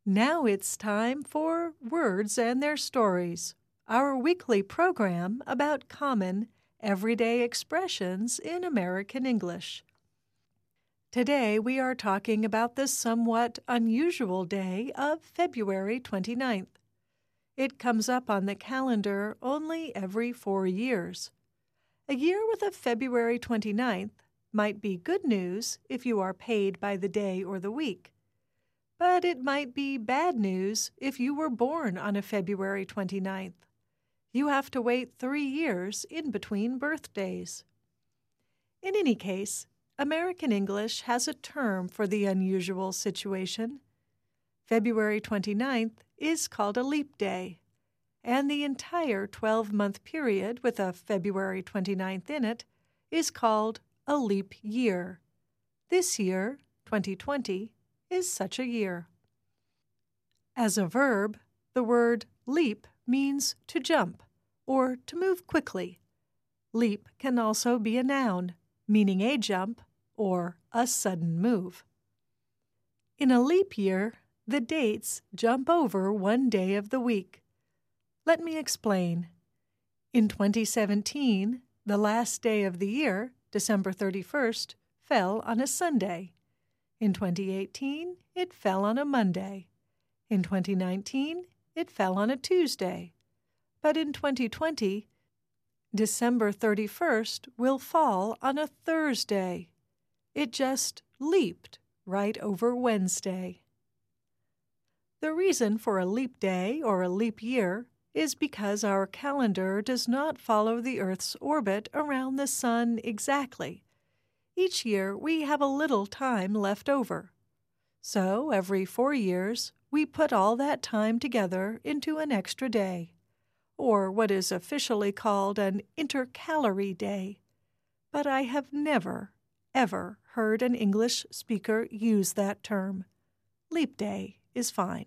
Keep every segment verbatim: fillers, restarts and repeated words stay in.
Now it's time for Words and Their Stories, our weekly program about common, everyday expressions in American English. Today we are talking about the somewhat unusual day of February twenty-ninth. It comes up on the calendar only every four years. A year with a February twenty-ninth might be good news if you are paid by the day or the week. But it might be bad news if you were born on a February twenty-ninth. You have to wait three years in between birthdays. In any case, American English has a term for the unusual situation. February twenty-ninth is called a leap day, and the entire twelve-month period with a February twenty-ninth in it is called a leap year. This year, twenty twenty, is such a year. As a verb, the word leap means to jump or to move quickly. Leap can also be a noun, meaning a jump or a sudden move. In a leap year, the dates jump over one day of the week. Let me explain. In twenty seventeen, the last day of the year, December thirty-first, fell on a Sunday. In twenty eighteen, it fell on a Monday. In twenty nineteen, it fell on a Tuesday. But in twenty twenty, December thirty-first will fall on a Thursday. It just leaped right over Wednesday. The reason for a leap day or a leap year is because our calendar does not follow the Earth's orbit around the sun exactly. Each year we have a little time left over. So every four years we put all that time together into an extra day, or what is officially called an intercalary day. But I have never, ever heard an English speaker use that term. Leap day is fine.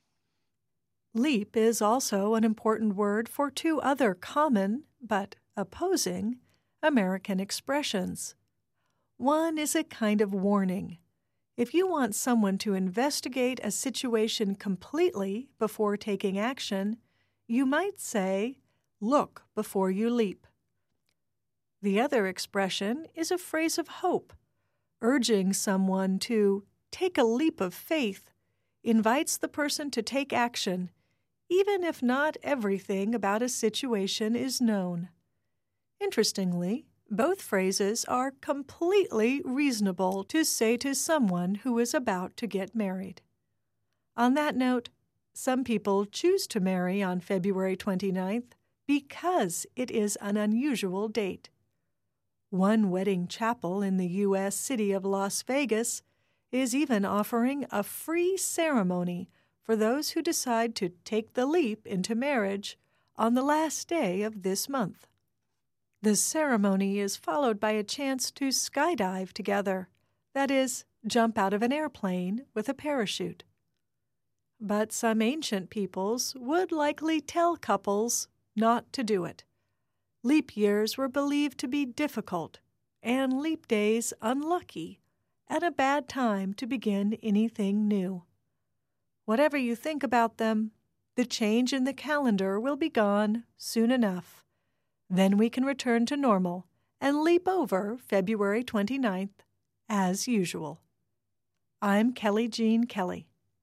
Leap is also an important word for two other common, but opposing, American expressions. One is a kind of warning. If you want someone to investigate a situation completely before taking action, you might say, "Look before you leap." The other expression is a phrase of hope. Urging someone to take a leap of faith invites the person to take action, even if not everything about a situation is known. Interestingly, both phrases are completely reasonable to say to someone who is about to get married. On that note, some people choose to marry on February twenty-ninth because it is an unusual date. One wedding chapel in the U S city of Las Vegas is even offering a free ceremony for those who decide to take the leap into marriage on the last day of this month. The ceremony is followed by a chance to skydive together, that is, jump out of an airplane with a parachute. But some ancient peoples would likely tell couples not to do it. Leap years were believed to be difficult, and leap days unlucky, and a bad time to begin anything new. Whatever you think about them, the change in the calendar will be gone soon enough. Then we can return to normal and leap over February twenty-ninth as usual. I'm Kelly Jean Kelly.